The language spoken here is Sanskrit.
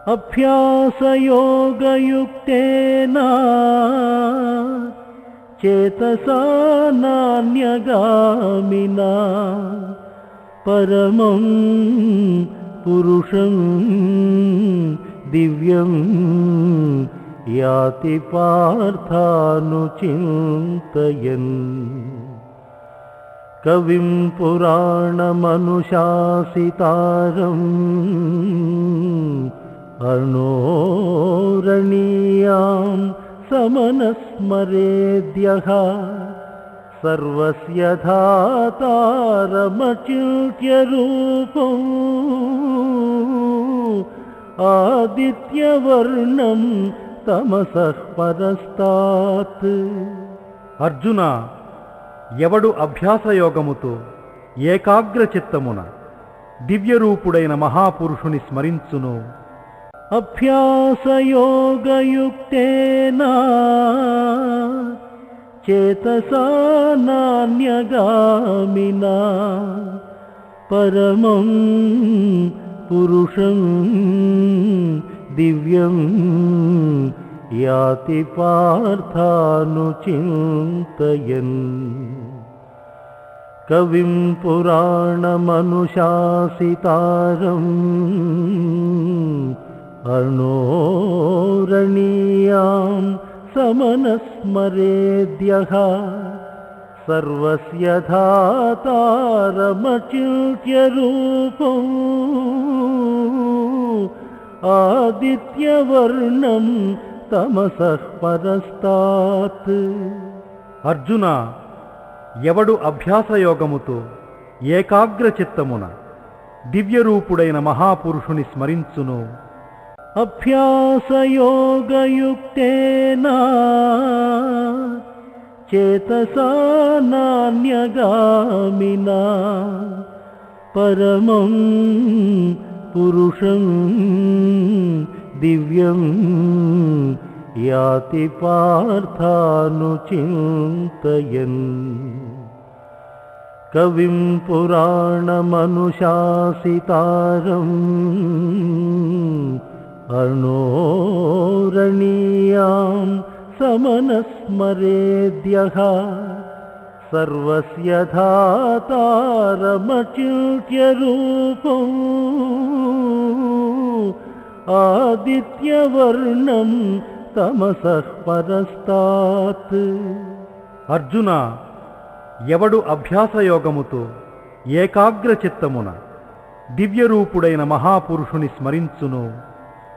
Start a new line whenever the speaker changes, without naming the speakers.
अभ्यासयोगयुक्तेन चेतसा नान्यगामिना परमं पुरुषं दिव्यं याति पार्थानुचिन्तयन्। कविं पुराणमनुशासितारम् अणोरणीयां समनस्मरेद्यः सर्वस्य धातारमचिन्त्य रूपम् आदित्यवर्णं तमसः परस्तात्।
అర్జున, ఎవడు అభ్యాసయోగముతో ఏకాగ్రచిత్తమున దివ్యరూపుడైన మహాపురుషుని స్మరించును,
अभ्यासयोगयुक्तेन चेतसा नान्यगामिना परमं पुरुषं दिव्यं याति पार्थानुचिन्तयन्। कविं पुराणमनुशासितारम् अणोरणीयां समनस्मरेद्यः सर्वस्य धातारमचिन्त्य रूपम् आदित्यवर्णं तमसः परस्तात्।
అర్జున, ఎవడు అభ్యాసయోగముతో ఏకాగ్రచిత్తమున దివ్యరూపుడైన మహాపురుషుని స్మరించును,
अभ्यासयोगयुक्तेन चेतसा नान्यगामिना परमं पुरुषं दिव्यं याति पार्थानुचिन्तयन्। कविं पुराणमनुशासितारम् अणोरणीयां समनस्मरेद्यः सर्वस्य धातारमचिन्त्य रूपम् आदित्यवर्णं तमसः परस्तात्।
అర్జున, ఎవడు అభ్యాసయోగముతో ఏకాగ్రచిత్తమున దివ్యరూపుడైన మహాపురుషుని స్మరించును,